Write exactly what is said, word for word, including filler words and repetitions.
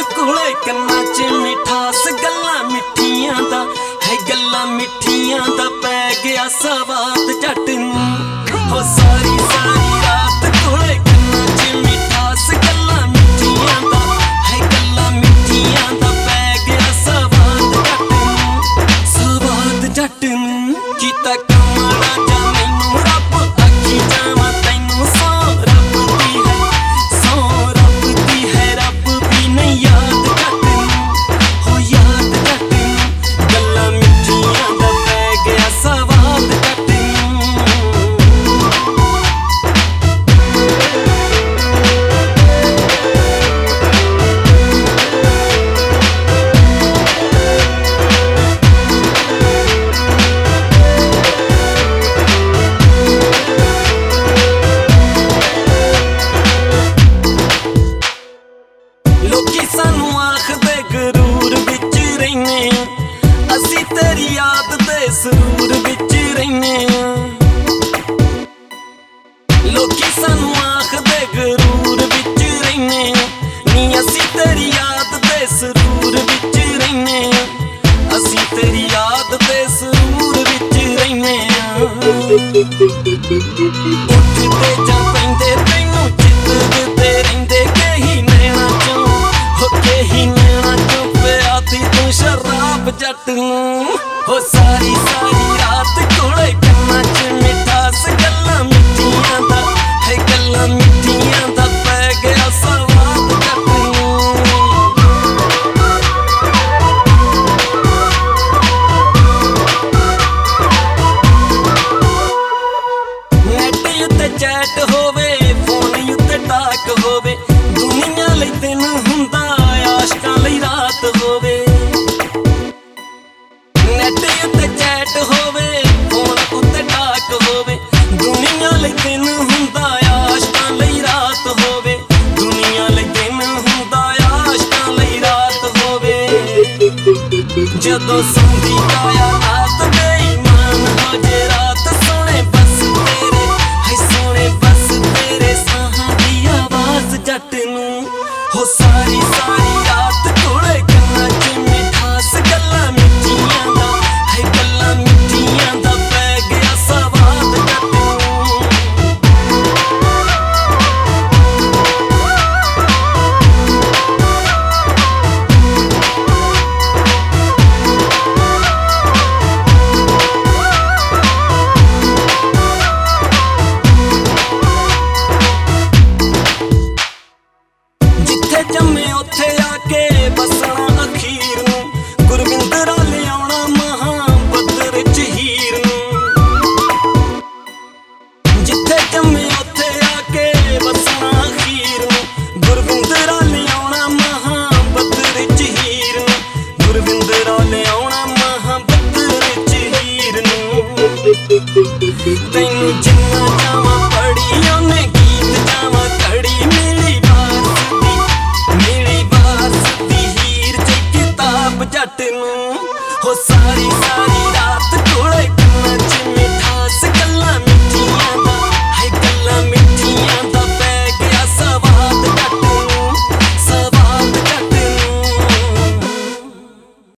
कोले कन्ना च मिठास गल्लां मिठियां दा है गल्लां मिठियां दा पै गया सवाद जट नूं हो सारी सारी रात कोले कन्ना च मिठास गल्लां मिठियां दा है गल्लां मिठियां दा पै गया सवाद जट नूं सवाद जट नूं कीता कमाना जा मैनू रब आखी जावां तैनू सौ रब दी है सौ रब दी है रब भी नहीं याद जट नूं हो याद जट नूं गल्लां मिठियां दा पै गया सवाद जट लोकी सानू आखदे गरूर विच रहिने असी तेरी याद दे सरूर विच रहिने लोकी सानू आखदे गरूर विच रहिने नी असी तेरी याद दे सरूर विच रहिने असी तेरी याद दे सरूर विच रहिने उठदे जां पैंदे तैनू चितदे रहिंदे कही नैना चों ही नैना चों प्याती तू शराब जट नूं हो सारी सारी रात कोले कन्ना च मिठास गल्लां मिठियां दा है गल्लां मिठियां दा पै गया सवाद जट नूं नैट उत्ते चैट होवे फोन उत्ते टाक होवे दुनिया लई दिन हुंदा आशकां लई रात होवे नैट उत्ते चैट होवे फोन उत्ते टाक होवे दुनिया लई दिन हुंदा आशकां लई रात होवे दुनिया लई दिन हुंदा आशकां लई रात होवे जदों सौंदी काया रात बेईमान हो जे रात सोने बस तेरे है सोने बस तेरे साहां दी आवाज़ जट नूं हो सारी सारी रात कोले कन्ना च मिठास गल्लां मिठियां दा है गल्लां मिठियां दा पै गया सवाद जट नूं जिथे जम्मे उत्थे आके बसना अखीर नूं गुरविंदरा लियाउणा महाबदर च हीर नूं जिथे जम्मे उत्थे आके बसना अखीर नूं गुरविंदरा लियाउणा महाबदर च हीर नूं गुरविंदरा लियाउणा महाबदर च हीर नूं तैनू जिन्ना जावां पढ़ी ओने गीत जावां कड़ी मिली बास दी मिली बास दी हीर च किताब जट नूं हो सारी सारी